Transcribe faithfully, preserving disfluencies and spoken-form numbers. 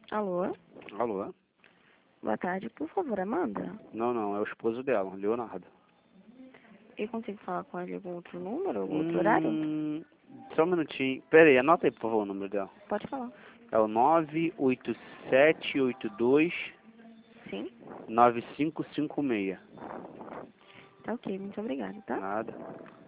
Alô? Alô? Boa tarde, por favor, Amanda. Não, não, é o esposo dela, Leonardo. Eu consigo falar com ele em algum outro número, algum outro horário? Hum, só um minutinho. Pera aí, anota aí, por favor, o número dela. Pode falar. É o nove oito sete oito dois Sim? nove cinco cinco seis. Tá ok, muito obrigada, tá? Nada.